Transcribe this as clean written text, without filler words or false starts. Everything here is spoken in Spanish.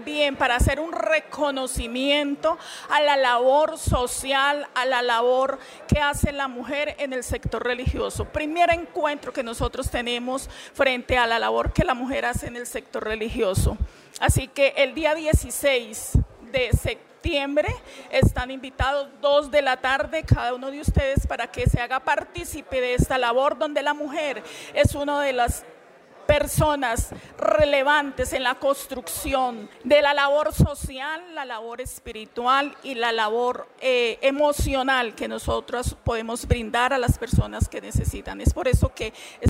también para hacer un reconocimiento a la labor social, a la labor que hace la mujer en el sector religioso. Primer encuentro que nosotros tenemos frente a la labor que la mujer hace en el sector religioso. Así que el día 16 de septiembre están invitados 2 de la tarde cada uno de ustedes para que se haga partícipe de esta labor donde la mujer es una de las personas relevantes en la construcción de la labor social, la labor espiritual y la labor emocional que nosotros podemos brindar a las personas que necesitan. Es por eso que